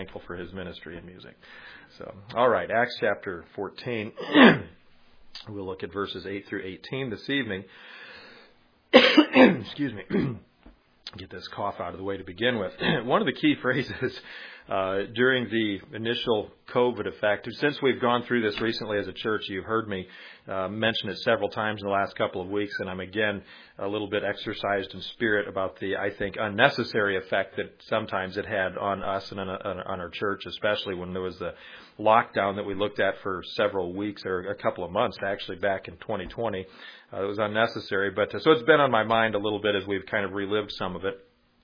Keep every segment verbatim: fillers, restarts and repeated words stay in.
thankful for his ministry in music. So, all right, Acts chapter fourteen. We'll look at verses eight through eighteen this evening. Excuse me. Get this cough out of the way to begin with. One of the key phrases uh, during the initial COVID effect, since we've gone through this recently as a church, you've heard me uh, mention it several times in the last couple of weeks, and I'm again a little bit exercised in spirit about the, I think, unnecessary effect that sometimes it had on us and on, on our church, especially when there was the lockdown that we looked at for several weeks or a couple of months, actually back in twenty twenty. Uh, it was unnecessary, but uh, so it's been on my mind a little bit as we've kind of relived some of it.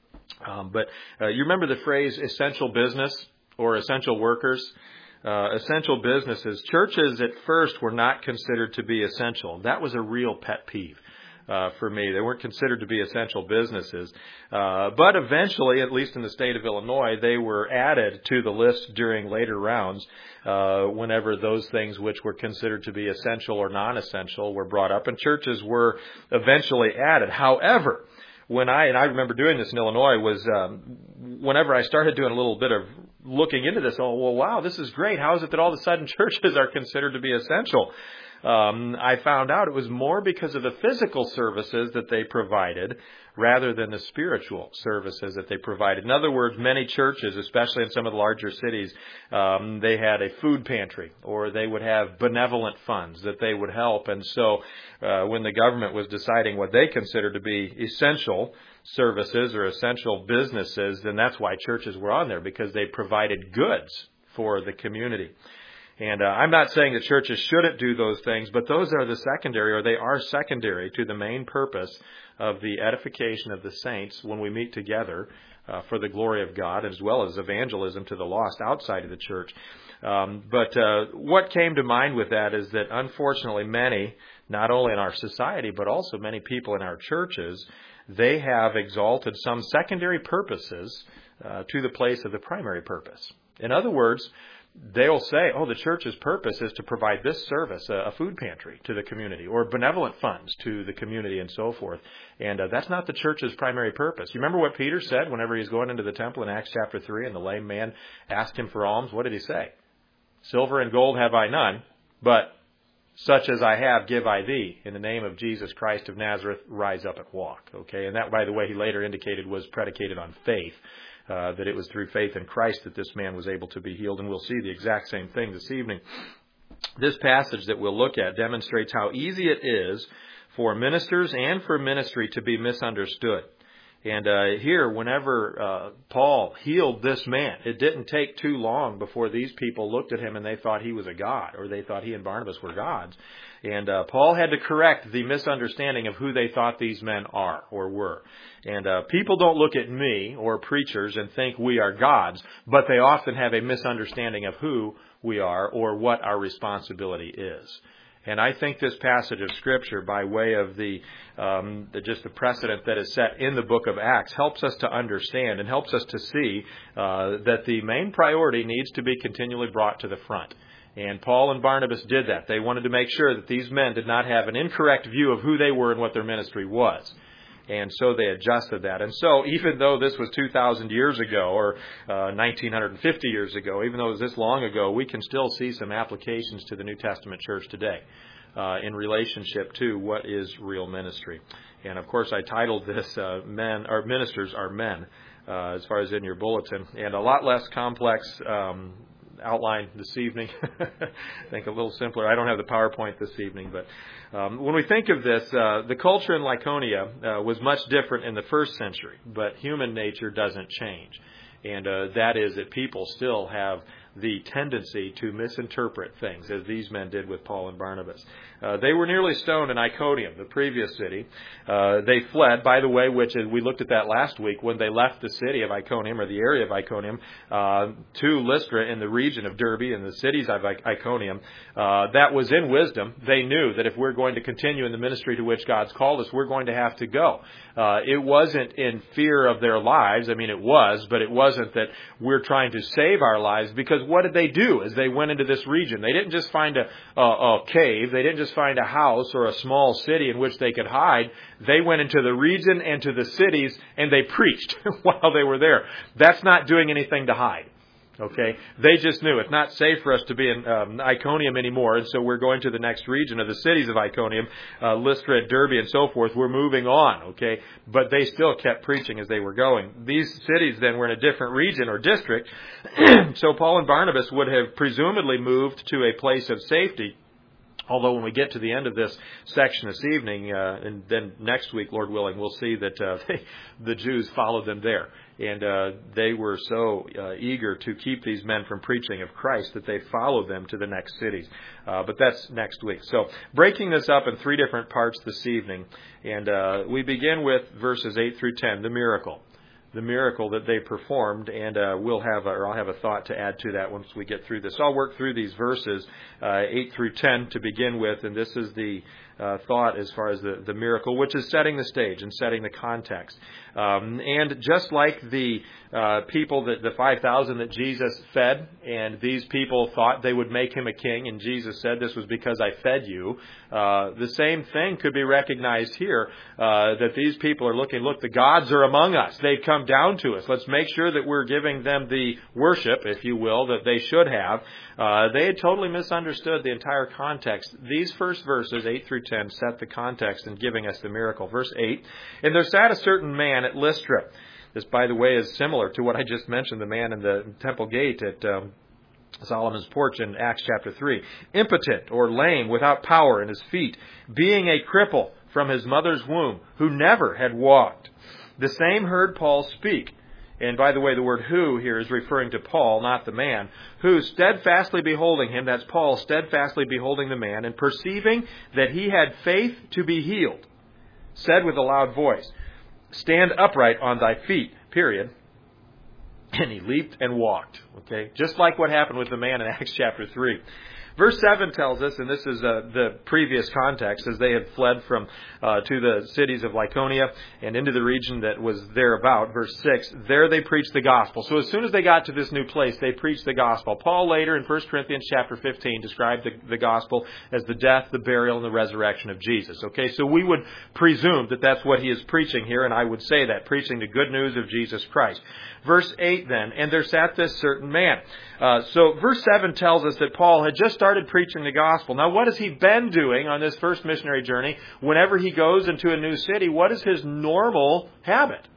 Um, but uh, you remember the phrase essential business or essential workers? Uh, essential businesses. Churches at first were not considered to be essential. That was a real pet peeve. Uh, for me. They weren't considered to be essential businesses. Uh, but eventually, at least in the state of Illinois, they were added to the list during later rounds uh, whenever those things which were considered to be essential or non-essential were brought up, and churches were eventually added. However, when I, and I remember doing this in Illinois, was um, whenever I started doing a little bit of looking into this, oh, well, wow, this is great. How is it that all of a sudden churches are considered to be essential? Um, I found out it was more because of the physical services that they provided rather than the spiritual services that they provided. In other words, many churches, especially in some of the larger cities, um, they had a food pantry or they would have benevolent funds that they would help. And so uh, when the government was deciding what they considered to be essential services or essential businesses, then that's why churches were on there, because they provided goods for the community. And uh, I'm not saying that churches shouldn't do those things, but those are the secondary, or they are secondary to the main purpose of the edification of the saints when we meet together uh, for the glory of God, as well as evangelism to the lost outside of the church. Um, but uh, what came to mind with that is that unfortunately many, not only in our society, but also many people in our churches, they have exalted some secondary purposes uh, to the place of the primary purpose. In other words, they'll say, oh, the church's purpose is to provide this service, a food pantry to the community, or benevolent funds to the community and so forth. And uh, that's not the church's primary purpose. You remember what Peter said whenever he was going into the temple in Acts chapter three and the lame man asked him for alms? What did he say? Silver and gold have I none, but such as I have give I thee. In the name of Jesus Christ of Nazareth, rise up and walk. Okay, and that, by the way, he later indicated was predicated on faith. Uh, that it was through faith in Christ that this man was able to be healed. And we'll see the exact same thing this evening. This passage that we'll look at demonstrates how easy it is for ministers and for ministry to be misunderstood. And uh, here, whenever uh, Paul healed this man, it didn't take too long before these people looked at him and they thought he was a god, or they thought he and Barnabas were gods. And uh, Paul had to correct the misunderstanding of who they thought these men are or were. And uh, people don't look at me or preachers and think we are gods, but they often have a misunderstanding of who we are or what our responsibility is. And I think this passage of Scripture, by way of the, um, the just the precedent that is set in the book of Acts, helps us to understand and helps us to see uh, that the main priority needs to be continually brought to the front. And Paul and Barnabas did that. They wanted to make sure that these men did not have an incorrect view of who they were and what their ministry was. And so they adjusted that. And so even though this was two thousand years ago or uh, nineteen fifty years ago, even though it was this long ago, we can still see some applications to the New Testament church today uh, in relationship to what is real ministry. And of course, I titled this uh, "Men or Ministers Are Men," uh, as far as in your bulletin, and a lot less complex um, outline this evening. I think a little simpler. I don't have the PowerPoint this evening, but um, when we think of this, uh, the culture in Lycaonia uh, was much different in the first century, but human nature doesn't change. And uh, that is that people still have the tendency to misinterpret things, as these men did with Paul and Barnabas. Uh, they were nearly stoned in Iconium, the previous city. Uh, they fled, by the way, which, as we looked at that last week, when they left the city of Iconium, or the area of Iconium, uh, to Lystra in the region of Derbe, in the cities of Iconium, uh, that was in wisdom. They knew that if we're going to continue in the ministry to which God's called us, we're going to have to go. Uh, it wasn't in fear of their lives. I mean, it was, but it wasn't that we're trying to save our lives, because what did they do as they went into this region? They didn't just find a, a, a cave. They didn't just find a house or a small city in which they could hide. They went into the region and to the cities, and they preached while they were there. That's not doing anything to hide. Okay, they just knew it's not safe for us to be in um, Iconium anymore, and so we're going to the next region of the cities of Iconium, uh, Lystra, Derbe, and so forth. We're moving on, okay, but they still kept preaching as they were going. These cities then were in a different region or district, so Paul and Barnabas would have presumably moved to a place of safety. Although when we get to the end of this section this evening, uh, and then next week, Lord willing, we'll see that uh, they, the Jews followed them there. And uh, they were so uh, eager to keep these men from preaching of Christ that they followed them to the next cities. Uh, but that's next week. So breaking this up in three different parts this evening. And uh, we begin with verses eight through ten, the miracle. The miracle that they performed, and uh, we'll have, a, or I'll have a thought to add to that once we get through this. So I'll work through these verses, uh, eight through ten to begin with, and this is the uh, thought as far as the, the miracle, which is setting the stage and setting the context. Um, and just like the uh, people, that the five thousand that Jesus fed, and these people thought they would make him a king, and Jesus said, this was because I fed you. Uh, the same thing could be recognized here, uh, that these people are looking, look, the gods are among us. They've come down to us. Let's make sure that we're giving them the worship, if you will, that they should have. Uh, they had totally misunderstood the entire context. These first verses, eight through ten, set the context in giving us the miracle. Verse eight, and there sat a certain man at Lystra. This, by the way, is similar to what I just mentioned, the man in the temple gate at um, Solomon's porch in Acts chapter three. Impotent or lame, without power in his feet, being a cripple from his mother's womb, who never had walked. The same heard Paul speak. And by the way, the word who here is referring to Paul, not the man. Who, steadfastly beholding him, that's Paul, steadfastly beholding the man, and perceiving that he had faith to be healed, said with a loud voice, stand upright on thy feet, period. And he leaped and walked. Okay, just like what happened with the man in Acts chapter three. Verse seven tells us, and this is uh, the previous context, as they had fled from uh, to the cities of Lycaonia and into the region that was thereabout. Verse six, there they preached the gospel. So as soon as they got to this new place, they preached the gospel. Paul later in First Corinthians chapter fifteen described the, the gospel as the death, the burial, and the resurrection of Jesus. Okay, so we would presume that that's what he is preaching here, and I would say that, preaching the good news of Jesus Christ. Verse eight then, and there sat this certain man. Uh, so verse seven tells us that Paul had just started preaching the gospel. Now what has he been doing on this first missionary journey? Whenever he goes into a new city, what is his normal habit?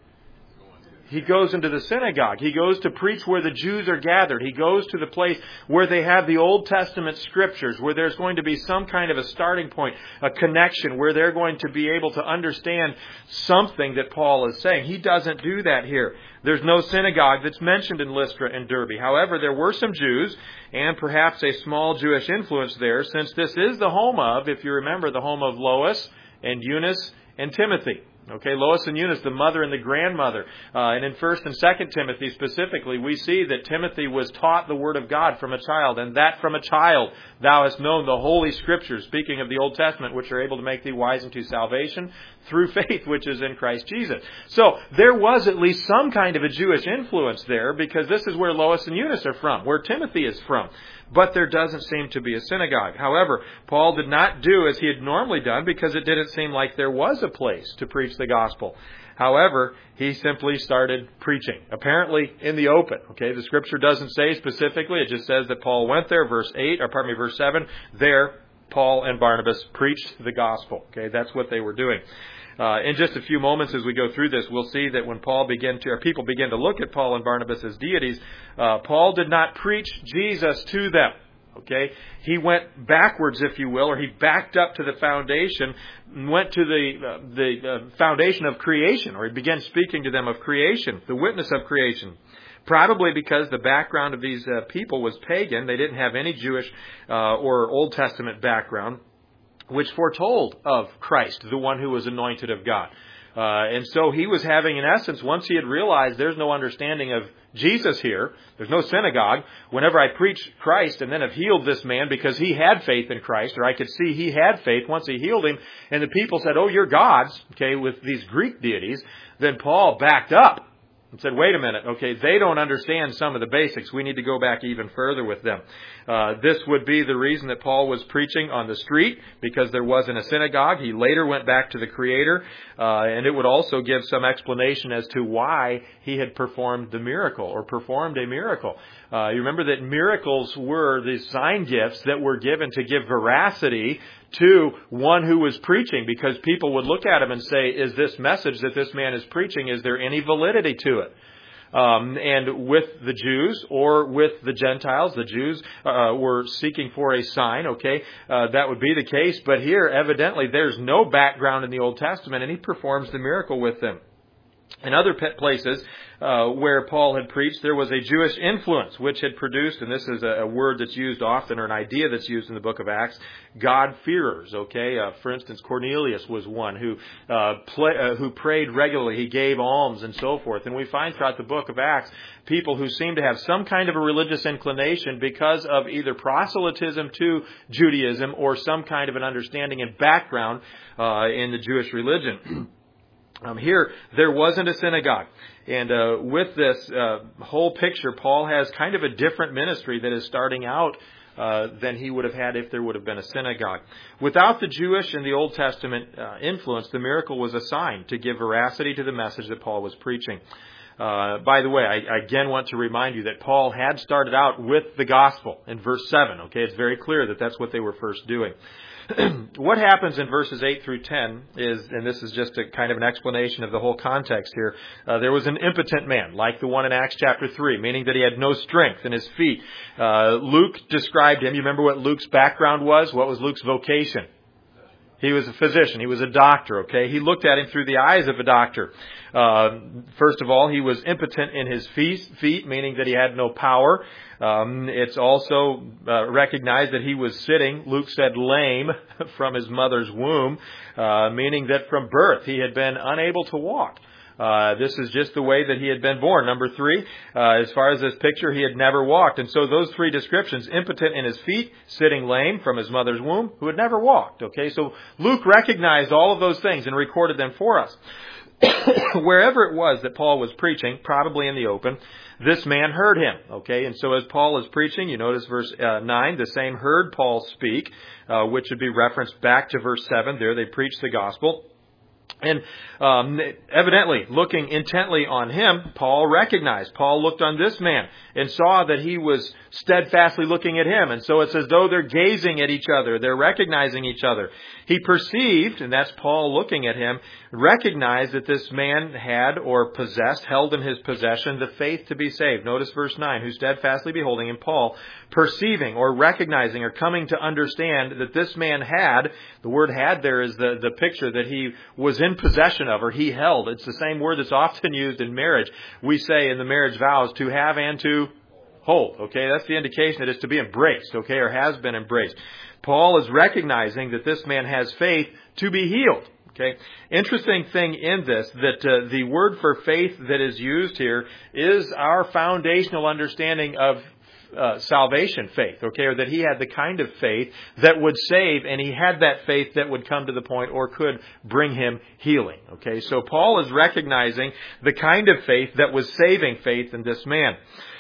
He goes into the synagogue. He goes to preach where the Jews are gathered. He goes to the place where they have the Old Testament scriptures, where there's going to be some kind of a starting point, a connection, where they're going to be able to understand something that Paul is saying. He doesn't do that here. There's no synagogue that's mentioned in Lystra and Derbe. However, there were some Jews and perhaps a small Jewish influence there, since this is the home of, if you remember, the home of Lois and Eunice and Timothy. Okay, Lois and Eunice, the mother and the grandmother. Uh, and in First and Second Timothy specifically, we see that Timothy was taught the Word of God from a child, and that from a child thou hast known the Holy Scriptures, speaking of the Old Testament, which are able to make thee wise unto salvation through faith, which is in Christ Jesus. So there was at least some kind of a Jewish influence there, because this is where Lois and Eunice are from, where Timothy is from. But there doesn't seem to be a synagogue. However, Paul did not do as he had normally done, because it didn't seem like there was a place to preach the gospel. However, he simply started preaching, apparently in the open. Okay, the scripture doesn't say specifically. It just says that Paul went there, verse eight, or pardon me, verse seven. There, Paul and Barnabas preached the gospel. Okay, that's what they were doing. Uh, in just a few moments as we go through this, we'll see that when Paul began to, or people began to look at Paul and Barnabas as deities, uh, Paul did not preach Jesus to them. Okay, he went backwards, if you will, or he backed up to the foundation, went to the uh, the uh, foundation of creation, or he began speaking to them of creation, the witness of creation. Probably because the background of these uh, people was pagan. They didn't have any Jewish uh, or Old Testament background, which foretold of Christ, the one who was anointed of God. Uh, and so he was having, in essence, once he had realized there's no understanding of Jesus here, there's no synagogue, whenever I preach Christ and then have healed this man because he had faith in Christ, or I could see he had faith once he healed him, and the people said, oh, you're gods, okay, with these Greek deities, then Paul backed up. and said, wait a minute, okay, they don't understand some of the basics. We need to go back even further with them. Uh, this would be the reason that Paul was preaching on the street, because there wasn't a synagogue. He later went back to the Creator, uh, and it would also give some explanation as to why he had performed the miracle, or performed a miracle. Uh, you remember that miracles were the sign gifts that were given to give veracity to one who was preaching, because people would look at him and say, is this message that this man is preaching, is there any validity to it? Um, and with the Jews or with the Gentiles, the Jews uh, were seeking for a sign, okay, uh, that would be the case. But here, evidently, there's no background in the Old Testament, and he performs the miracle with them. In other places uh, where Paul had preached, there was a Jewish influence which had produced, and this is a, a word that's used often, or an idea that's used in the book of Acts, God-fearers. Okay, uh, for instance, Cornelius was one who uh, play, uh, who prayed regularly. He gave alms and so forth. And we find throughout the book of Acts people who seem to have some kind of a religious inclination because of either proselytism to Judaism or some kind of an understanding and background uh, in the Jewish religion. Um, here, there wasn't a synagogue. And uh, with this uh, whole picture, Paul has kind of a different ministry that is starting out uh, than he would have had if there would have been a synagogue. Without the Jewish and the Old Testament uh, influence, the miracle was a sign to give veracity to the message that Paul was preaching. Uh, by the way, I, I again want to remind you that Paul had started out with the gospel in verse seven. Okay, it's very clear that that's what they were first doing. What happens in verses eight through ten is, and this is just a kind of an explanation of the whole context here, uh, there was an impotent man, like the one in Acts chapter three, meaning that he had no strength in his feet. Uh, Luke described him. You remember what Luke's background was? What was Luke's vocation? He was a physician. He was a doctor, okay? He looked at him through the eyes of a doctor. Uh, first of all, he was impotent in his feet, meaning that he had no power. Um, it's also uh, recognized that he was sitting, Luke said, lame from his mother's womb, uh, meaning that from birth he had been unable to walk. Uh, this is just the way that he had been born. Number three, uh, as far as this picture, he had never walked. And so those three descriptions, impotent in his feet, sitting lame from his mother's womb, who had never walked. Okay, so Luke recognized all of those things and recorded them for us. Wherever it was that Paul was preaching, probably in the open, this man heard him. Okay, and so as Paul is preaching, you notice verse uh, nine, the same heard Paul speak, uh, which would be referenced back to verse seven. There they preached the gospel. And um, evidently, looking intently on him, Paul recognized. Paul looked on this man and saw that he was steadfastly looking at him. And so it's as though they're gazing at each other. They're recognizing each other. He perceived, and that's Paul looking at him, recognized that this man had or possessed, held in his possession, the faith to be saved. Notice verse nine, who steadfastly beholding, and Paul perceiving or recognizing or coming to understand that this man had, the word had there is the, the picture that he was in possession of, or he held. It's the same word that's often used in marriage. We say in the marriage vows, to have and to hold. Okay, that's the indication that it's to be embraced, okay, or has been embraced. Paul is recognizing that this man has faith to be healed. Okay. Interesting thing in this, that uh, the word for faith that is used here is our foundational understanding of uh, salvation faith, okay, or that he had the kind of faith that would save, and he had that faith that would come to the point or could bring him healing. Okay, so Paul is recognizing the kind of faith that was saving faith in this man.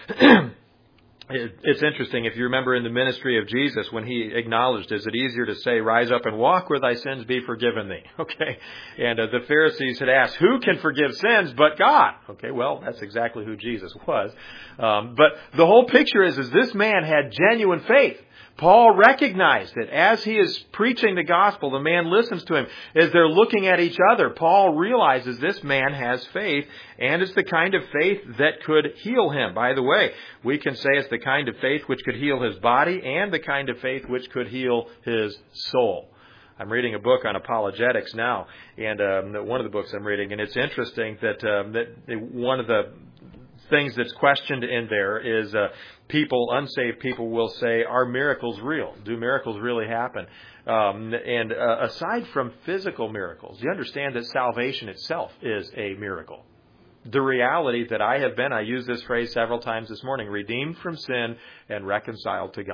It's interesting, if you remember in the ministry of Jesus, when he acknowledged, is it easier to say, rise up and walk, or thy sins be forgiven thee? Okay. And uh, the Pharisees had asked, who can forgive sins but God? Okay, well, that's exactly who Jesus was. Um, but the whole picture is, is this man had genuine faith. Paul recognized it. As he is preaching the gospel, the man listens to him. As they're looking at each other, Paul realizes this man has faith, and it's the kind of faith that could heal him. By the way, we can say it's the kind of faith which could heal his body and the kind of faith which could heal his soul. I'm reading a book on apologetics now, and um, one of the books I'm reading, and it's interesting that um, that one of the things that's questioned in there is uh, people, unsaved people will say, are miracles real? Do miracles really happen? Um, and uh, aside from physical miracles, you understand that salvation itself is a miracle. The reality that I have been, I used this phrase several times this morning, redeemed from sin and reconciled to God.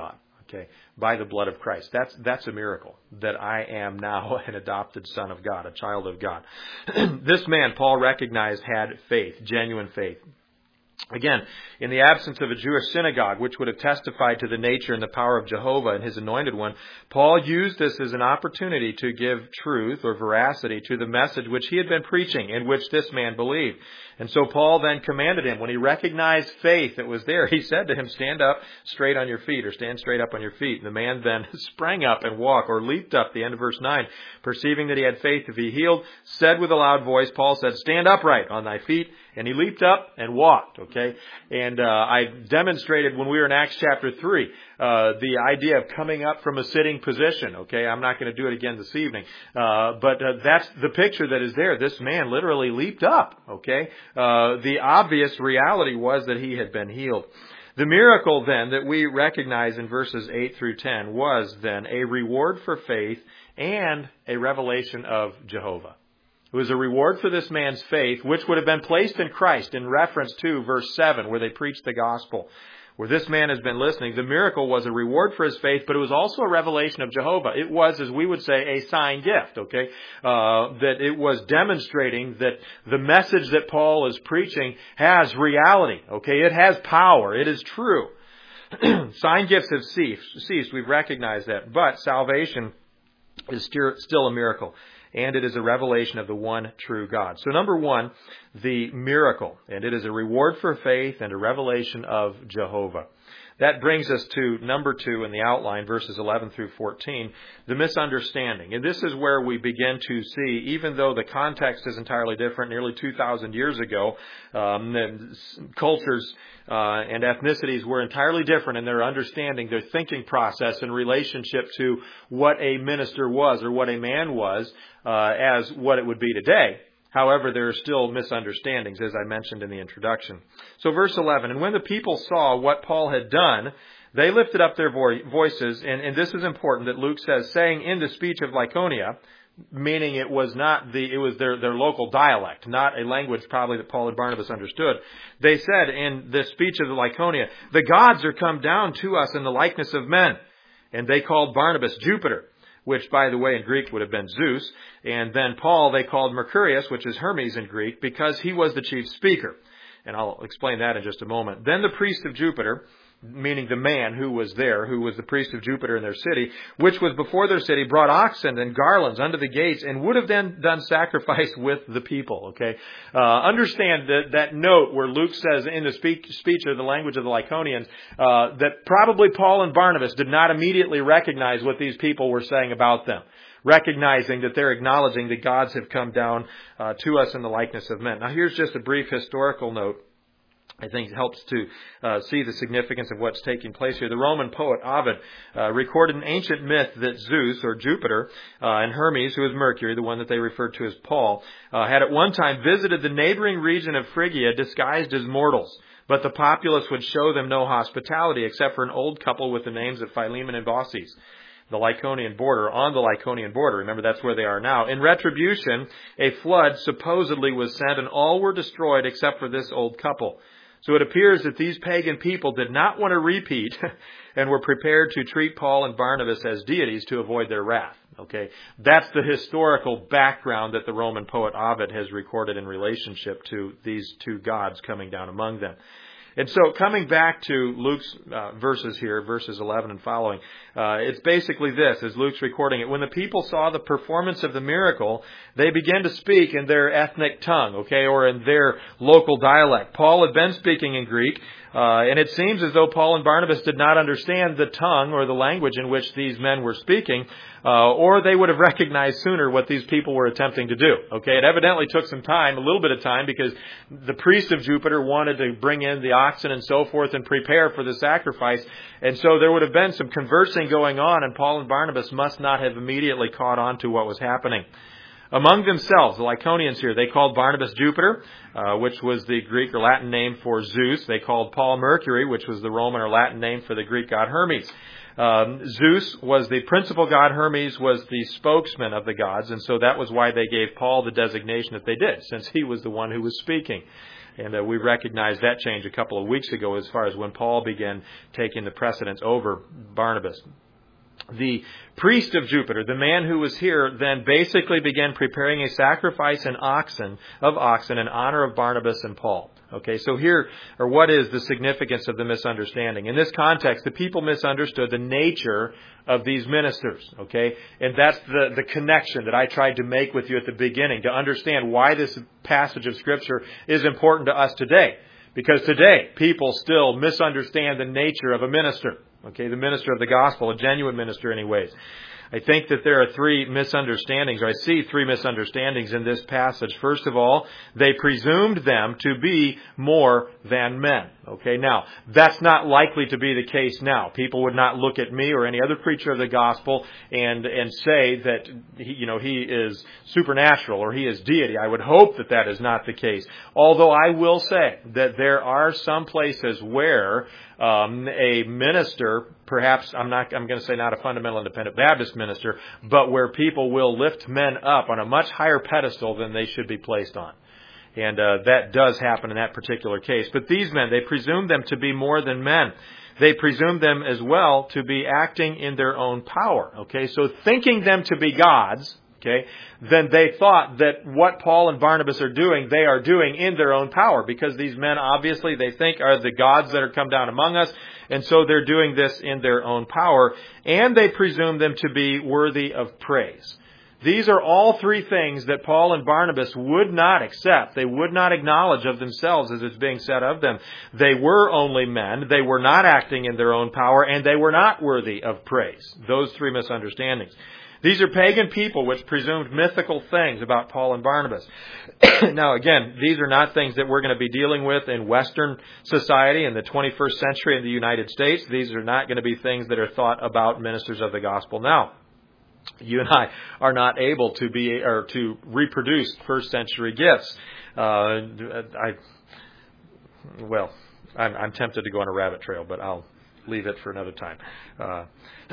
Okay, by the blood of Christ. That's that's a miracle, that I am now an adopted son of God, a child of God. This man, Paul recognized, had faith, genuine faith. Again, in the absence of a Jewish synagogue, which would have testified to the nature and the power of Jehovah and His anointed one, Paul used this as an opportunity to give truth or veracity to the message which he had been preaching, in which this man believed. And so Paul then commanded him, when he recognized faith that was there, he said to him, stand up straight on your feet, or stand straight up on your feet. And the man then sprang up and walked, or leaped up, the end of verse nine, perceiving that he had faith to be healed, said with a loud voice, Paul said, stand upright on thy feet. And he leaped up and walked, okay? And uh, I demonstrated when we were in Acts chapter three, uh, the idea of coming up from a sitting position, okay? I'm not going to do it again this evening. Uh, but uh, that's the picture that is there. This man literally leaped up, okay? Uh, the obvious reality was that he had been healed. The miracle then that we recognize in verses eight through ten was then a reward for faith and a revelation of Jehovah. It was a reward for this man's faith, which would have been placed in Christ in reference to verse seven, where they preached the gospel. Where this man has been listening, the miracle was a reward for his faith, but it was also a revelation of Jehovah. It was, as we would say, a sign gift, okay? Uh, that it was demonstrating that the message that Paul is preaching has reality, okay? It has power. It is true. Sign gifts have ceased. ceased. We've recognized that. But salvation is still a miracle. And it is a revelation of the one true God. So number one, the miracle. And it is a reward for faith and a revelation of Jehovah. That brings us to number two in the outline, verses eleven through fourteen, the misunderstanding. And this is where we begin to see, even though the context is entirely different, nearly two thousand years ago, um, the cultures uh, and ethnicities were entirely different in their understanding, their thinking process in relationship to what a minister was or what a man was uh, as what it would be today. However, there are still misunderstandings, as I mentioned in the introduction. So verse eleven, and when the people saw what Paul had done, they lifted up their vo- voices, and, and this is important that Luke says, saying in the speech of Lycaonia, meaning it was not the, it was their, their local dialect, not a language probably that Paul and Barnabas understood. They said in the speech of the Lycaonia, the gods are come down to us in the likeness of men. And they called Barnabas Jupiter, which, by the way, in Greek would have been Zeus. And then Paul they called Mercurius, which is Hermes in Greek, because he was the chief speaker. And I'll explain that in just a moment. Then the priest of Jupiter, meaning the man who was there, who was the priest of Jupiter in their city, which was before their city, brought oxen and garlands unto the gates and would have then done sacrifice with the people. Okay, uh, understand that that note where Luke says in the speak, speech of the language of the Lycaonians uh, that probably Paul and Barnabas did not immediately recognize what these people were saying about them, recognizing that they're acknowledging that gods have come down uh, to us in the likeness of men. Now, here's just a brief historical note. I think it helps to uh, see the significance of what's taking place here. The Roman poet Ovid uh, recorded an ancient myth that Zeus, or Jupiter, uh, and Hermes, who is Mercury, the one that they referred to as Paul, uh, had at one time visited the neighboring region of Phrygia disguised as mortals. But the populace would show them no hospitality except for an old couple with the names of Philemon and Baucis, the Lycaonian border, on the Lycaonian border. Remember, that's where they are now. In retribution, a flood supposedly was sent, and all were destroyed except for this old couple. So it appears that these pagan people did not want to repeat and were prepared to treat Paul and Barnabas as deities to avoid their wrath. Okay, that's the historical background that the Roman poet Ovid has recorded in relationship to these two gods coming down among them. And so coming back to Luke's uh, verses here, verses eleven and following, uh, it's basically this, as Luke's recording it. When the people saw the performance of the miracle, they began to speak in their ethnic tongue, okay, or in their local dialect. Paul had been speaking in Greek, uh, and it seems as though Paul and Barnabas did not understand the tongue or the language in which these men were speaking, uh, or they would have recognized sooner what these people were attempting to do. Okay, it evidently took some time, a little bit of time, because the priest of Jupiter wanted to bring in the oxen and so forth and prepare for the sacrifice. And so there would have been some conversing going on, and Paul and Barnabas must not have immediately caught on to what was happening. Among themselves, the Lycaonians here, they called Barnabas Jupiter, uh, which was the Greek or Latin name for Zeus. They called Paul Mercury, which was the Roman or Latin name for the Greek god Hermes. Um, Zeus was the principal god. Hermes was the spokesman of the gods, and so that was why they gave Paul the designation that they did, since he was the one who was speaking. And uh, we recognized that change a couple of weeks ago as far as when Paul began taking the precedence over Barnabas. The priest of Jupiter, the man who was here, then basically began preparing a sacrifice in oxen, of oxen in honor of Barnabas and Paul. Okay, so here, or what is the significance of the misunderstanding? In this context, the people misunderstood the nature of these ministers, okay? And that's the, the connection that I tried to make with you at the beginning, to understand why this passage of Scripture is important to us today. Because today, people still misunderstand the nature of a minister. Okay, the minister of the gospel, a genuine minister anyways. I think that there are three misunderstandings, or I see three misunderstandings in this passage. First of all, they presumed them to be more than men. Okay, now, that's not likely to be the case now. People would not look at me or any other preacher of the gospel and, and say that, he, you know, he is supernatural or he is deity. I would hope that that is not the case. Although I will say that there are some places where um, a minister, perhaps I'm not, I'm going to say not a fundamental independent Baptist minister, but where people will lift men up on a much higher pedestal than they should be placed on. And uh, that does happen in that particular case. But these men, they presumed them to be more than men. They presumed them as well to be acting in their own power. Okay, so thinking them to be gods, okay, then they thought that what Paul and Barnabas are doing, they are doing in their own power. Because these men, obviously, they think are the gods that are come down among us. And so they're doing this in their own power. And they presume them to be worthy of praise. These are all three things that Paul and Barnabas would not accept. They would not acknowledge of themselves as it's being said of them. They were only men. They were not acting in their own power, and they were not worthy of praise. Those three misunderstandings. These are pagan people which presumed mythical things about Paul and Barnabas. Now, again, these are not things that we're going to be dealing with in Western society in the twenty-first century in the United States. These are not going to be things that are thought about ministers of the gospel now. You and I are not able to be or to reproduce first century gifts. Uh, I well, I'm, I'm tempted to go on a rabbit trail, but I'll leave it for another time. Uh,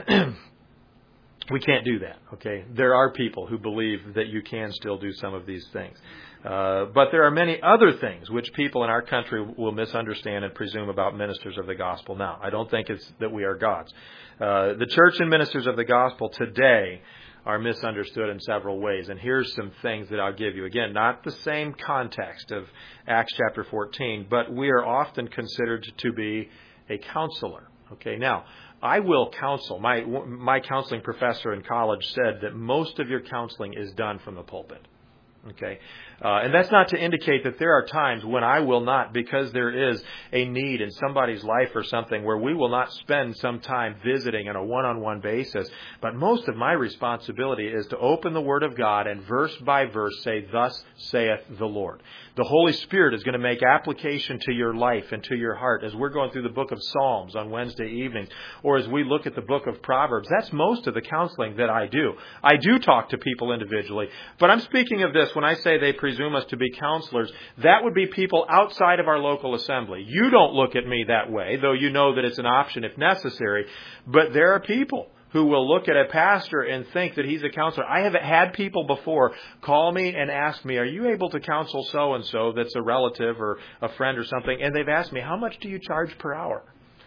we can't do that. Okay, there are people who believe that you can still do some of these things, uh, but there are many other things which people in our country will misunderstand and presume about ministers of the gospel now. I don't think it's that we are gods. Uh, the church and ministers of the gospel today are misunderstood in several ways. And here's some things that I'll give you. Again, not the same context of Acts chapter fourteen, but we are often considered to be a counselor. Okay, now, I will counsel. My, my counseling professor in college said that most of your counseling is done from the pulpit. Okay, uh, and that's not to indicate that there are times when I will not, because there is a need in somebody's life or something where we will not spend some time visiting on a one-on-one basis. But most of my responsibility is to open the Word of God and verse by verse say, "Thus saith the Lord." The Holy Spirit is going to make application to your life and to your heart as we're going through the book of Psalms on Wednesday evenings, or as we look at the book of Proverbs. That's most of the counseling that I do. I do talk to people individually, but I'm speaking of this when I say they presume us to be counselors. That would be people outside of our local assembly. You don't look at me that way, though you know that it's an option if necessary, but there are people who will look at a pastor and think that he's a counselor. I have had people before call me and ask me, "Are you able to counsel so-and-so that's a relative or a friend or something?" And they've asked me, "How much do you charge per hour?"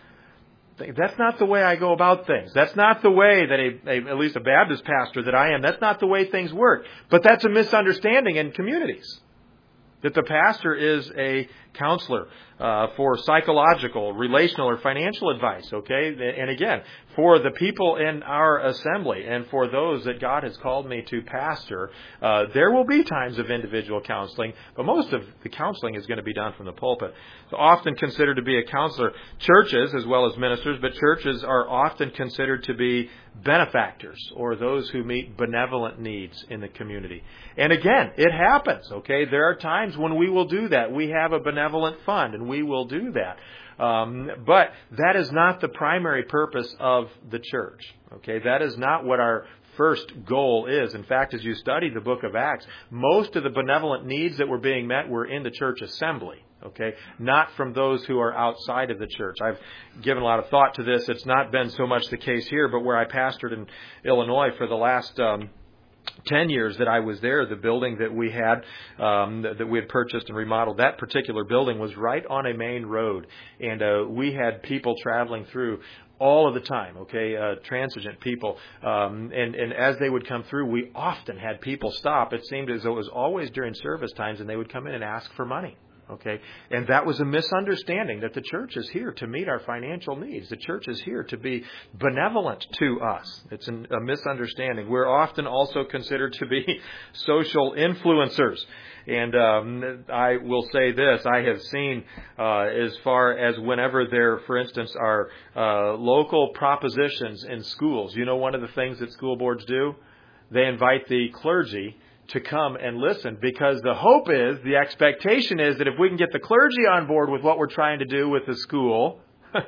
That's not the way I go about things. That's not the way that a, a, at least a Baptist pastor that I am, that's not the way things work. But that's a misunderstanding in communities, that the pastor is a counselor uh, for psychological, relational, or financial advice, okay? And again, for the people in our assembly and for those that God has called me to pastor, uh, there will be times of individual counseling, but most of the counseling is going to be done from the pulpit. So often considered to be a counselor. Churches, as well as ministers, but churches are often considered to be benefactors or those who meet benevolent needs in the community. And again, it happens, okay? There are times when we will do that. We have a benevolent fund and we will do that. Um, but that is not the primary purpose of the church. Okay, that is not what our first goal is. In fact, as you study the book of Acts, most of the benevolent needs that were being met were in the church assembly. Okay, not from those who are outside of the church. I've given a lot of thought to this. It's not been so much the case here, but where I pastored in Illinois for the last um, ten years that I was there, the building that we had, um, that, that we had purchased and remodeled, that particular building was right on a main road. And uh, we had people traveling through all of the time, okay, uh, transigent people. Um, and, and as they would come through, we often had people stop. It seemed as though it was always during service times, and they would come in and ask for money. Okay, and that was a misunderstanding that the church is here to meet our financial needs. The church is here to be benevolent to us. It's an, a misunderstanding. We're often also considered to be social influencers. And um, I will say this, I have seen uh, as far as whenever there, for instance, are uh, local propositions in schools. You know, one of the things that school boards do? They invite the clergy to come and listen, because the hope is, the expectation is that if we can get the clergy on board with what we're trying to do with the school,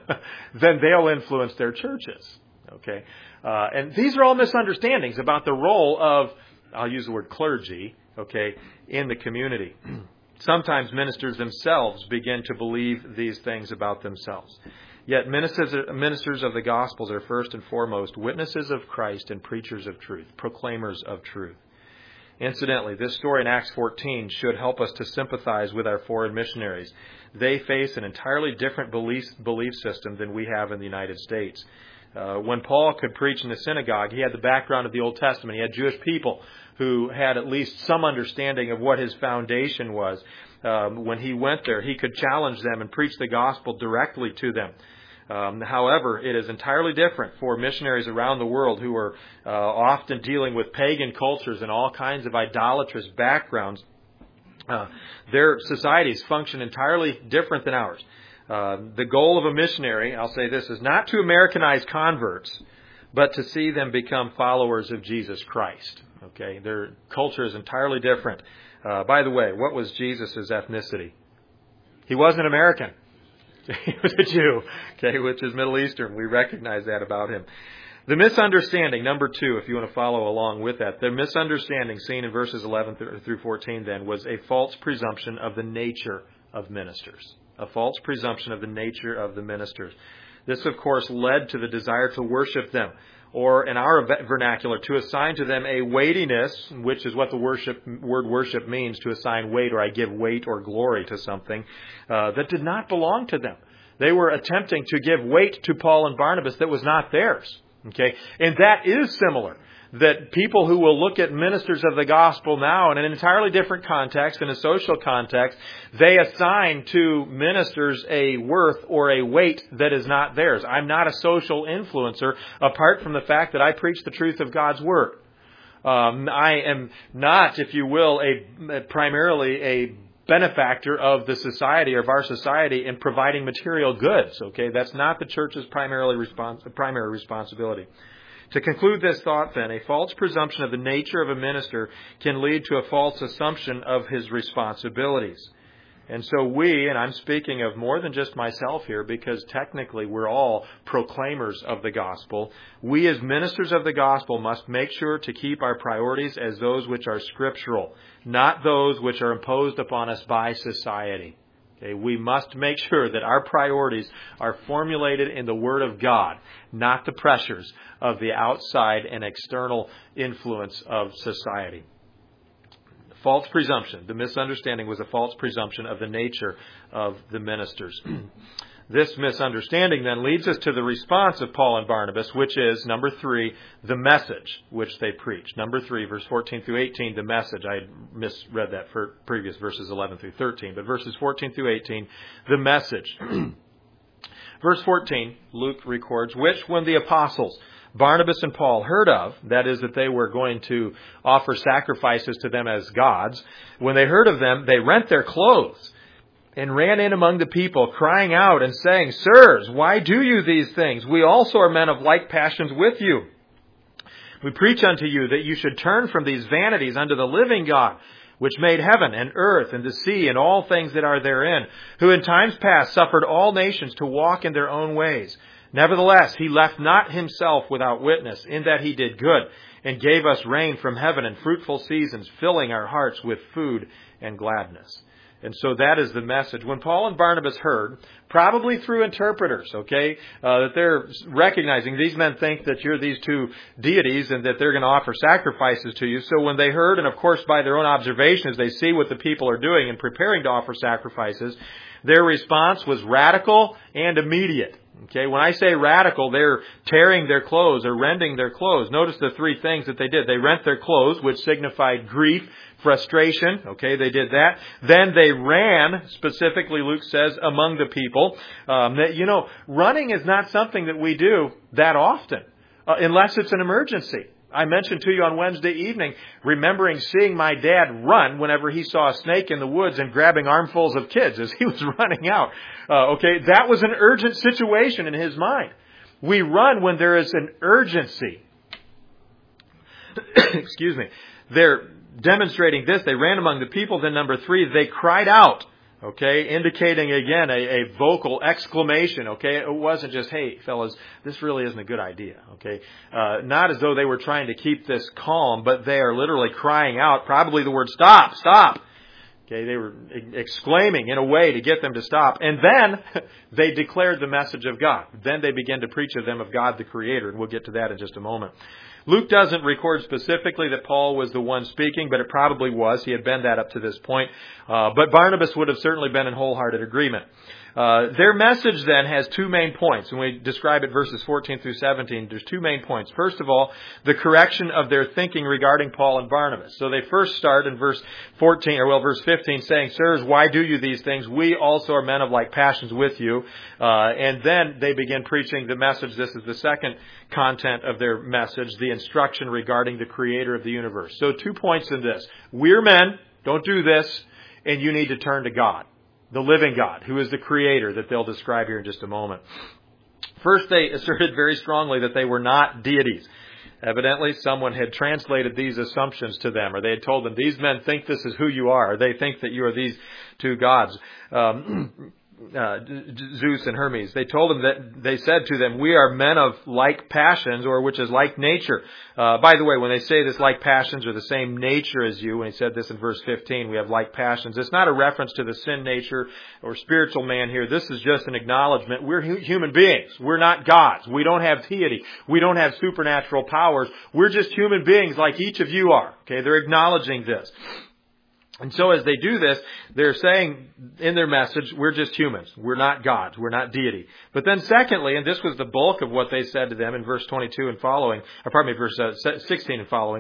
then they'll influence their churches. Okay, uh, and these are all misunderstandings about the role of, I'll use the word clergy, okay, in the community. Sometimes ministers themselves begin to believe these things about themselves. Yet ministers, ministers of the Gospels are first and foremost witnesses of Christ and preachers of truth, proclaimers of truth. Incidentally, this story in Acts fourteen should help us to sympathize with our foreign missionaries. They face an entirely different belief, belief system than we have in the United States. Uh, when Paul could preach in the synagogue, he had the background of the Old Testament. He had Jewish people who had at least some understanding of what his foundation was. Um, when he went there, he could challenge them and preach the gospel directly to them. Um, however, it is entirely different for missionaries around the world who are uh, often dealing with pagan cultures and all kinds of idolatrous backgrounds. Uh, their societies function entirely different than ours. Uh, the goal of a missionary, I'll say this, is not to Americanize converts, but to see them become followers of Jesus Christ. Okay, their culture is entirely different. Uh, by the way, what was Jesus' ethnicity? He wasn't American. He was a Jew, okay, which is Middle Eastern. We recognize that about him. The misunderstanding, number two, if you want to follow along with that, the misunderstanding seen in verses eleven through fourteen then was a false presumption of the nature of ministers. A false presumption of the nature of the ministers. This, of course, led to the desire to worship them, or in our vernacular, to assign to them a weightiness, which is what the worship word worship means, to assign weight, or I give weight or glory to something uh, that did not belong to them. They were attempting to give weight to Paul and Barnabas that was not theirs. Okay, and that is similar. That people who will look at ministers of the gospel now in an entirely different context, in a social context, they assign to ministers a worth or a weight that is not theirs. I'm not a social influencer apart from the fact that I preach the truth of God's Word. Um, I am not, if you will, a primarily a benefactor of the society, of our society, in providing material goods. Okay, that's not the church's primarily respons- primary responsibility. To conclude this thought, then, a false presumption of the nature of a minister can lead to a false assumption of his responsibilities. And so we, and I'm speaking of more than just myself here, because technically we're all proclaimers of the gospel, we as ministers of the gospel must make sure to keep our priorities as those which are scriptural, not those which are imposed upon us by society. Okay, we must make sure that our priorities are formulated in the Word of God, not the pressures of the outside and external influence of society. False presumption. The misunderstanding was a false presumption of the nature of the ministers. This misunderstanding then leads us to the response of Paul and Barnabas, which is, number three, the message which they preach. Number three, verse fourteen through eighteen, the message. I misread that for previous verses eleven through thirteen, but verses fourteen through eighteen, the message. Verse fourteen, Luke records, which when the apostles, Barnabas and Paul, heard of, that is, that they were going to offer sacrifices to them as gods, when they heard of them, they rent their clothes and ran in among the people, crying out and saying, Sirs, why do you these things? We also are men of like passions with you. We preach unto you that you should turn from these vanities unto the living God, which made heaven and earth and the sea and all things that are therein, who in times past suffered all nations to walk in their own ways. Nevertheless, he left not himself without witness, in that he did good, and gave us rain from heaven and fruitful seasons, filling our hearts with food and gladness. And so that is the message. When Paul and Barnabas heard, probably through interpreters, okay, uh, that they're recognizing these men think that you're these two deities and that they're going to offer sacrifices to you. So when they heard, and of course by their own observations, they see what the people are doing and preparing to offer sacrifices, their response was radical and immediate. Okay, when I say radical, they're tearing their clothes or rending their clothes. Notice the three things that they did. They rent their clothes, which signified grief, frustration. Okay, they did that. Then they ran, specifically Luke says, among the people. Um, that, you know, running is not something that we do that often, uh, unless it's an emergency. I mentioned to you on Wednesday evening, remembering seeing my dad run whenever he saw a snake in the woods and grabbing armfuls of kids as he was running out. Uh, okay, that was an urgent situation in his mind. We run when there is an urgency. Excuse me. They're demonstrating this. They ran among the people. Then number three, they cried out. Okay, indicating again a, a vocal exclamation. Okay, it wasn't just, hey, fellas, this really isn't a good idea. Okay, uh, not as though they were trying to keep this calm, but they are literally crying out, probably the word stop, stop. Okay, they were exclaiming in a way to get them to stop. And then they declared the message of God. Then they began to preach to them of God the Creator, and we'll get to that in just a moment. Luke doesn't record specifically that Paul was the one speaking, but it probably was. He had been that up to this point. Uh, but Barnabas would have certainly been in wholehearted agreement. Uh, their message then has two main points. When we describe it verses fourteen through seventeen, there's two main points. First of all, the correction of their thinking regarding Paul and Barnabas. So they first start in verse fourteen, or well, verse fifteen, saying, Sirs, why do you these things? We also are men of like passions with you. Uh, and then they begin preaching the message. This is the second content of their message, the instruction regarding the Creator of the universe. So two points in this. We're men, don't do this, and you need to turn to God, the living God, who is the Creator that they'll describe here in just a moment. First, they asserted very strongly that they were not deities. Evidently, someone had translated these assumptions to them, or they had told them, these men think this is who you are, or they think that you are these two gods. Um, Uh, Zeus and Hermes. They told them that, they said to them, we are men of like passions, or which is like nature. Uh, by the way, when they say this like passions or the same nature as you, when he said this in verse fifteen, we have like passions, it's not a reference to the sin nature or spiritual man here. This is just an acknowledgement. We're hu- human beings. We're not gods. We don't have deity. We don't have supernatural powers. We're just human beings like each of you are. Okay, they're acknowledging this. And so as they do this, they're saying in their message, we're just humans. We're not gods. We're not deity. But then secondly, and this was the bulk of what they said to them in verse twenty-two and following, or pardon me, verse uh, sixteen and following.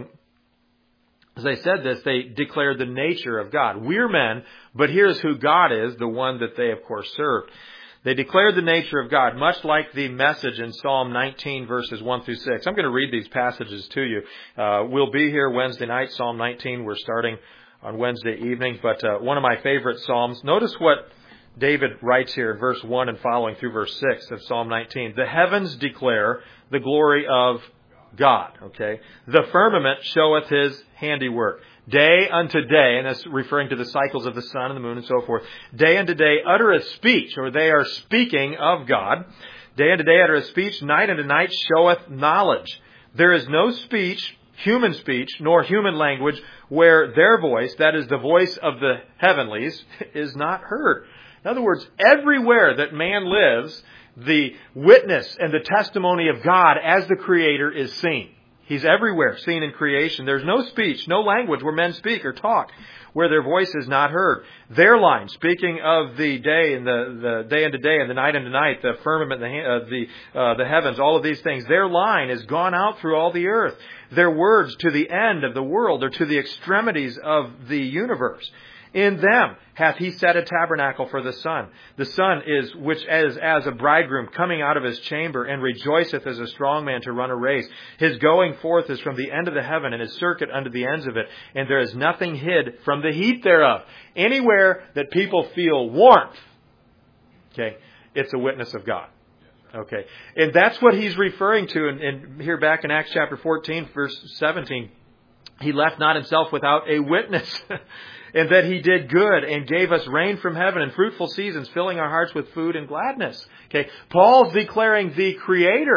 As they said this, they declared the nature of God. We're men, but here's who God is, the one that they, of course, served. They declared the nature of God, much like the message in Psalm nineteen, verses one through six. I'm going to read these passages to you. Uh, we'll be here Wednesday night, Psalm nineteen. We're starting on Wednesday evening, but uh, one of my favorite Psalms. Notice what David writes here in verse one and following through verse six of Psalm nineteen. The heavens declare the glory of God. Okay, the firmament showeth his handiwork. Day unto day, and that's referring to the cycles of the sun and the moon and so forth. Day unto day uttereth speech, or they are speaking of God. Day unto day uttereth speech, night unto night showeth knowledge. There is no speech, human speech, nor human language, where their voice, that is the voice of the heavenlies, is not heard. In other words, everywhere that man lives, the witness and the testimony of God as the Creator is seen. He's everywhere, seen in creation. There's no speech, no language where men speak or talk, where their voice is not heard. Their line, speaking of the day and the, the day unto day and the night unto night, the firmament, the uh, the, uh, the heavens, all of these things, their line has gone out through all the earth. Their words to the end of the world, or to the extremities of the universe. In them hath he set a tabernacle for the sun. The sun is which is as a bridegroom coming out of his chamber, and rejoiceth as a strong man to run a race. His going forth is from the end of the heaven, and his circuit unto the ends of it. And there is nothing hid from the heat thereof. Anywhere that people feel warmth, okay, it's a witness of God. Okay, and that's what he's referring to. And, and here back in Acts chapter fourteen, verse seventeen, he left not himself without a witness. And that he did good and gave us rain from heaven and fruitful seasons, filling our hearts with food and gladness. Okay, Paul's declaring the Creator,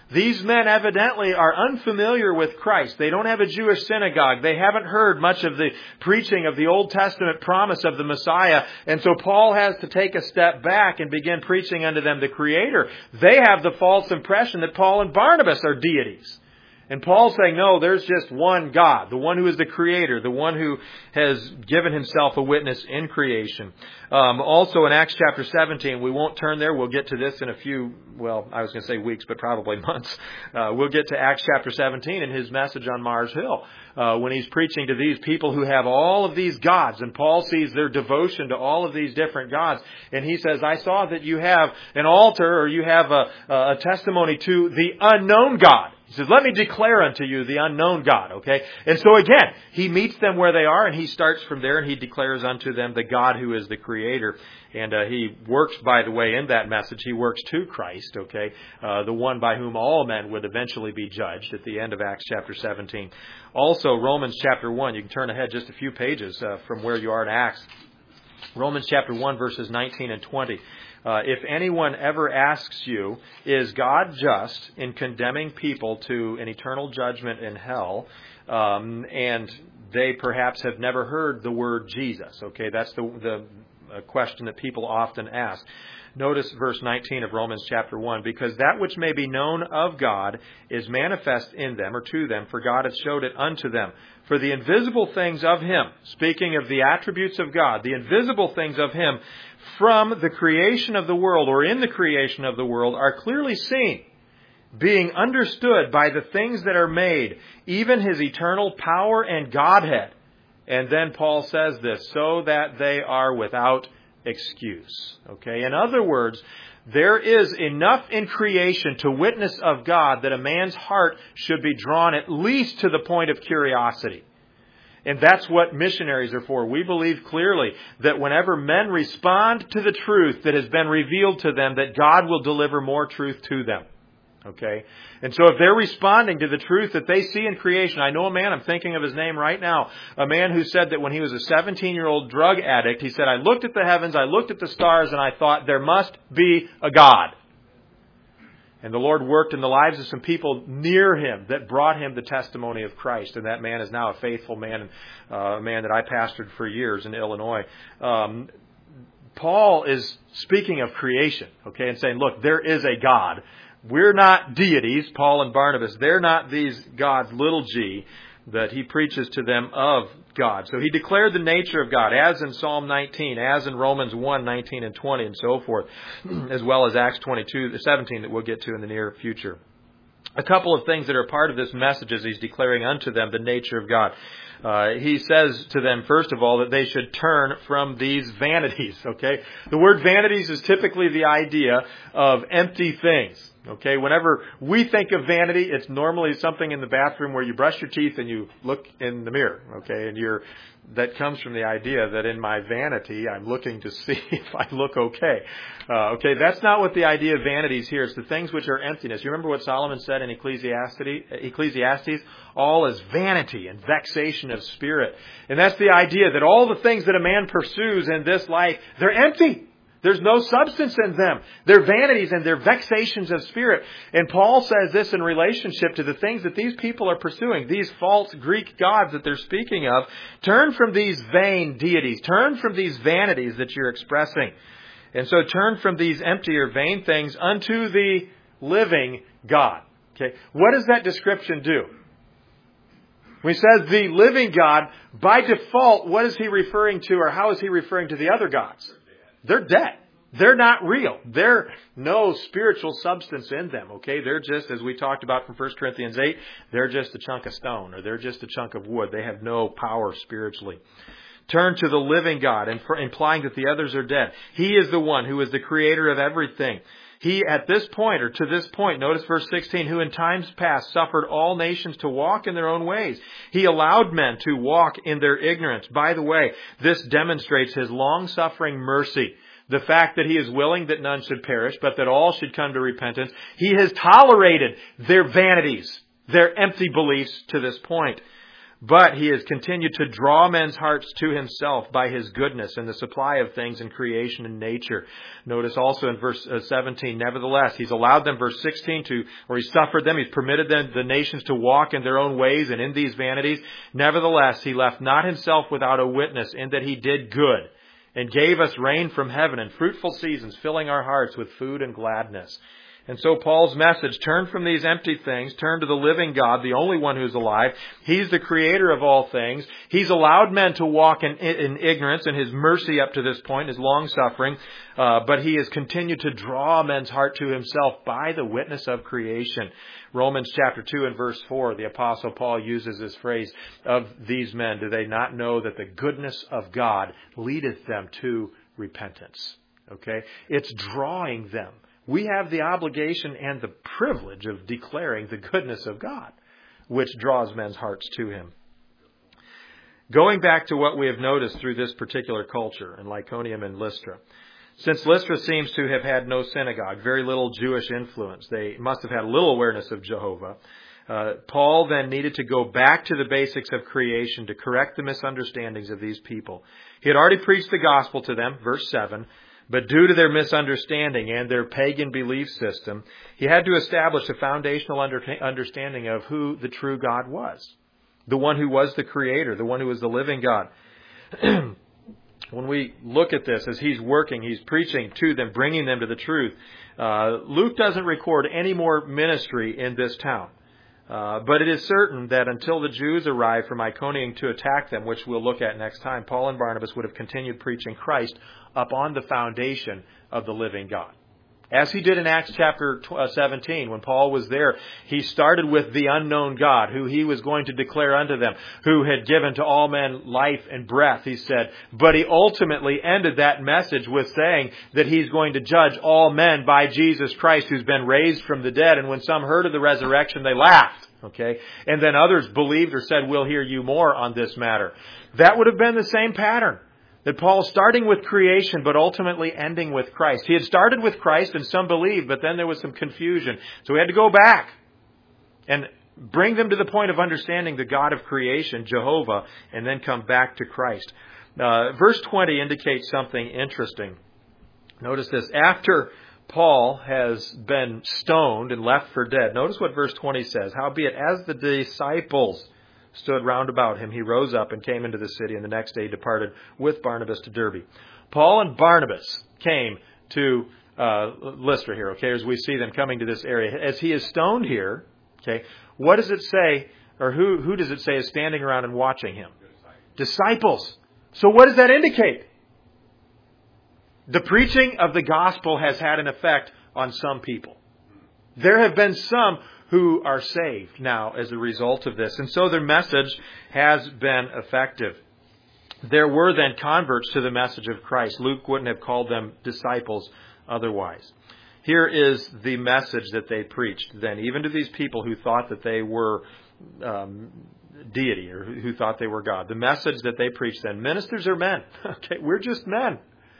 These men evidently are unfamiliar with Christ. They don't have a Jewish synagogue. They haven't heard much of the preaching of the Old Testament promise of the Messiah. And so Paul has to take a step back and begin preaching unto them the Creator. They have the false impression that Paul and Barnabas are deities. And Paul's saying, no, there's just one God, the one who is the Creator, the one who has given Himself a witness in creation. Um, also in Acts chapter seventeen, we won't turn there. We'll get to this in a few, well, I was going to say weeks, but probably months. Uh, we'll get to Acts chapter seventeen in his message on Mars Hill, uh, when he's preaching to these people who have all of these gods. And Paul sees their devotion to all of these different gods. And he says, I saw that you have an altar, or you have a, a testimony to the unknown God. He says, let me declare unto you the unknown God, okay? And so again, he meets them where they are, and he starts from there, and he declares unto them the God who is the Creator. And uh, he works, by the way, in that message, he works to Christ, okay? Uh, the one by whom all men would eventually be judged at the end of Acts chapter seventeen. Also, Romans chapter one, you can turn ahead just a few pages uh, from where you are in Acts. Romans chapter one, verses nineteen and twenty. Uh, if anyone ever asks you, is God just in condemning people to an eternal judgment in hell, um, and they perhaps have never heard the word Jesus? Okay, that's the, the uh, question that people often ask. Notice verse nineteen of Romans chapter one. Because that which may be known of God is manifest in them, or to them, for God hath showed it unto them. For the invisible things of Him, speaking of the attributes of God, the invisible things of Him from the creation of the world, or in the creation of the world, are clearly seen, being understood by the things that are made, even His eternal power and Godhead. And then Paul says this, so that they are without excuse. Okay, in other words, there is enough in creation to witness of God that a man's heart should be drawn at least to the point of curiosity. And that's what missionaries are for. We believe clearly that whenever men respond to the truth that has been revealed to them, that God will deliver more truth to them. Okay? And so if they're responding to the truth that they see in creation, I know a man, I'm thinking of his name right now, a man who said that when he was a seventeen-year-old drug addict, he said, I looked at the heavens, I looked at the stars, and I thought, there must be a God. And the Lord worked in the lives of some people near him that brought him the testimony of Christ. And that man is now a faithful man, uh, a man that I pastored for years in Illinois. Um, Paul is speaking of creation, okay, and saying, look, there is a God. We're not deities, Paul and Barnabas. They're not these gods, little g, that he preaches to them of God. So he declared the nature of God, as in Psalm nineteen, as in Romans one, nineteen and twenty, and so forth, as well as Acts twenty-two, seventeen, that we'll get to in the near future. A couple of things that are part of this message as he's declaring unto them the nature of God. Uh, he says to them, first of all, that they should turn from these vanities, okay? The word vanities is typically the idea of empty things, okay? Whenever we think of vanity, it's normally something in the bathroom where you brush your teeth and you look in the mirror, okay? And you're, that comes from the idea that in my vanity, I'm looking to see if I look okay. Uh, okay, that's not what the idea of vanity is here. It's the things which are emptiness. You remember what Solomon said in Ecclesiastes? Ecclesiastes? All is vanity and vexation of spirit. And that's the idea that all the things that a man pursues in this life, they're empty. There's no substance in them. They're vanities and they're vexations of spirit. And Paul says this in relationship to the things that these people are pursuing, these false Greek gods that they're speaking of. Turn from these vain deities. Turn from these vanities that you're expressing. And so turn from these empty or vain things unto the living God. Okay, what does that description do? When he says the living God, by default, what is he referring to, or how is he referring to the other gods? They're dead. They're not real. There's no spiritual substance in them, okay? They're just, as we talked about from First Corinthians eight, they're just a chunk of stone, or they're just a chunk of wood. They have no power spiritually. Turn to the living God, and for implying that the others are dead. He is the one who is the creator of everything. He, at this point, or to this point, notice verse sixteen, who in times past suffered all nations to walk in their own ways. He allowed men to walk in their ignorance. By the way, this demonstrates His long-suffering mercy. The fact that He is willing that none should perish, but that all should come to repentance. He has tolerated their vanities, their empty beliefs to this point. But he has continued to draw men's hearts to himself by his goodness and the supply of things in creation and nature. Notice also in verse seventeen, nevertheless, he's allowed them, verse sixteen, to, or he suffered them, he's permitted them, the nations to walk in their own ways and in these vanities. Nevertheless, he left not himself without a witness in that he did good and gave us rain from heaven and fruitful seasons, filling our hearts with food and gladness. And so Paul's message, turn from these empty things, turn to the living God, the only one who's alive. He's the creator of all things. He's allowed men to walk in, in ignorance in his mercy up to this point, his long suffering. Uh, but he has continued to draw men's heart to himself by the witness of creation. Romans chapter two and verse four, the Apostle Paul uses this phrase, of these men, do they not know that the goodness of God leadeth them to repentance? Okay? It's drawing them. We have the obligation and the privilege of declaring the goodness of God, which draws men's hearts to him. Going back to what we have noticed through this particular culture in Lyconium and Lystra, since Lystra seems to have had no synagogue, very little Jewish influence, they must have had little awareness of Jehovah. Uh, Paul then needed to go back to the basics of creation to correct the misunderstandings of these people. He had already preached the gospel to them, verse seven, but due to their misunderstanding and their pagan belief system, he had to establish a foundational under- understanding of who the true God was. The one who was the creator, the one who was the living God. When we look at this, as he's working, he's preaching to them, bringing them to the truth. Uh, Luke doesn't record any more ministry in this town. Uh, but it is certain that until the Jews arrived from Iconium to attack them, which we'll look at next time, Paul and Barnabas would have continued preaching Christ upon the foundation of the living God. As he did in Acts chapter seventeen, when Paul was there, he started with the unknown God, who he was going to declare unto them, who had given to all men life and breath, he said. But he ultimately ended that message with saying that he's going to judge all men by Jesus Christ, who's been raised from the dead. And when some heard of the resurrection, they laughed. Okay? And then others believed or said, we'll hear you more on this matter. That would have been the same pattern. That Paul, starting with creation, but ultimately ending with Christ. He had started with Christ and some believed, but then there was some confusion. So he had to go back and bring them to the point of understanding the God of creation, Jehovah, and then come back to Christ. Uh, verse twenty indicates something interesting. Notice this. After Paul has been stoned and left for dead, notice what verse twenty says. Howbeit, as the disciples stood round about him, he rose up and came into the city, and the next day departed with Barnabas to Derbe. Paul and Barnabas came to uh, Lystra here, okay, as we see them coming to this area. As he is stoned here, okay, what does it say, or who, who does it say is standing around and watching him? Disciples. Disciples. So what does that indicate? The preaching of the gospel has had an effect on some people. There have been some who are saved now as a result of this. And so their message has been effective. There were then converts to the message of Christ. Luke wouldn't have called them disciples otherwise. Here is the message that they preached then, even to these people who thought that they were um, deity or who thought they were God. The message that they preached then, ministers are men. Okay, we're just men.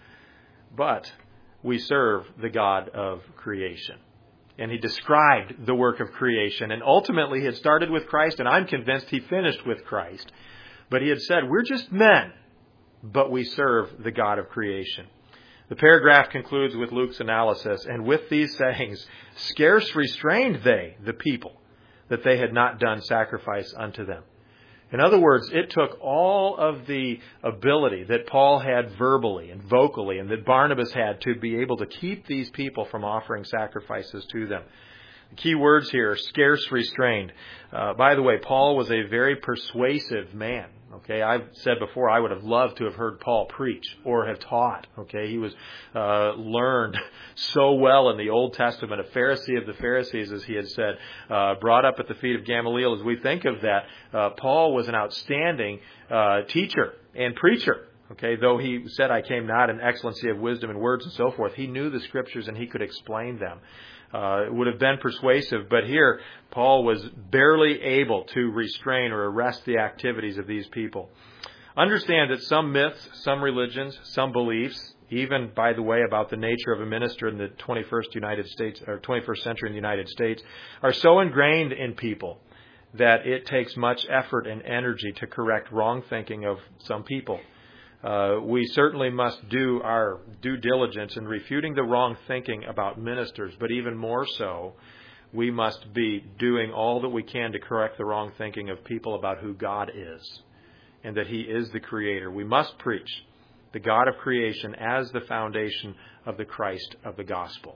But we serve the God of creation. And he described the work of creation. And ultimately, he had started with Christ, and I'm convinced he finished with Christ. But he had said, we're just men, but we serve the God of creation. The paragraph concludes with Luke's analysis, and with these sayings, scarce restrained they, the people, that they had not done sacrifice unto them. In other words, it took all of the ability that Paul had verbally and vocally and that Barnabas had to be able to keep these people from offering sacrifices to them. The key words here, scarce restrained. Uh, by the way, Paul was a very persuasive man. Okay, I've said before I would have loved to have heard Paul preach or have taught. Okay, he was uh, learned so well in the Old Testament, a Pharisee of the Pharisees, as he had said, uh, brought up at the feet of Gamaliel. As we think of that, uh, Paul was an outstanding uh, teacher and preacher. Okay, though he said, I came not in excellency of wisdom and words and so forth, he knew the Scriptures and he could explain them. Uh, it would have been persuasive, but here Paul was barely able to restrain or arrest the activities of these people. Understand that some myths, some religions, some beliefs, even, by the way, about the nature of a minister in the twenty-first United States or twenty-first century in the United States, are so ingrained in people that it takes much effort and energy to correct wrong thinking of some people. Uh, we certainly must do our due diligence in refuting the wrong thinking about ministers, but even more so, we must be doing all that we can to correct the wrong thinking of people about who God is and that He is the Creator. We must preach the God of creation as the foundation of the Christ of the gospel.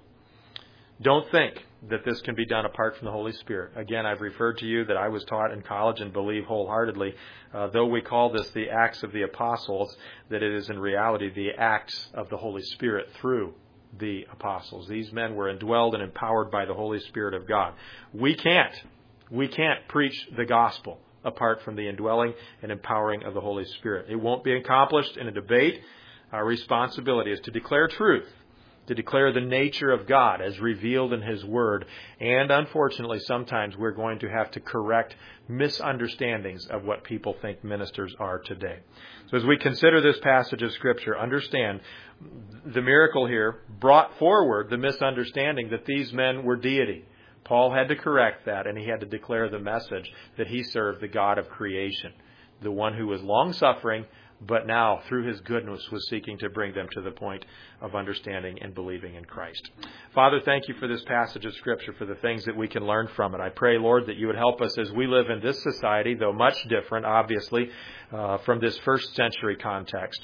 Don't think that this can be done apart from the Holy Spirit. Again, I've referred to you that I was taught in college and believe wholeheartedly, uh, though we call this the Acts of the Apostles, that it is in reality the acts of the Holy Spirit through the apostles. These men were indwelled and empowered by the Holy Spirit of God. We can't. We can't preach the gospel apart from the indwelling and empowering of the Holy Spirit. It won't be accomplished in a debate. Our responsibility is to declare truth, to declare the nature of God as revealed in His Word. And unfortunately, sometimes we're going to have to correct misunderstandings of what people think ministers are today. So as we consider this passage of Scripture, understand the miracle here brought forward the misunderstanding that these men were deity. Paul had to correct that, and he had to declare the message that he served the God of creation, the one who was long-suffering, but now, through His goodness, was seeking to bring them to the point of understanding and believing in Christ. Father, thank You for this passage of Scripture, for the things that we can learn from it. I pray, Lord, that You would help us as we live in this society, though much different, obviously, uh, from this first century context.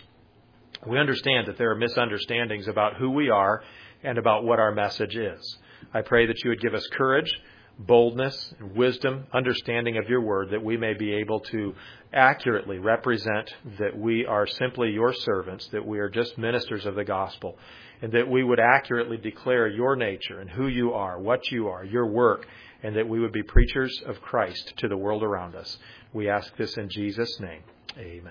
We understand that there are misunderstandings about who we are and about what our message is. I pray that You would give us courage, boldness, wisdom, understanding of Your Word, that we may be able to accurately represent that we are simply Your servants, that we are just ministers of the gospel, and that we would accurately declare Your nature and who You are, what You are, Your work, and that we would be preachers of Christ to the world around us. We ask this in Jesus' name. Amen.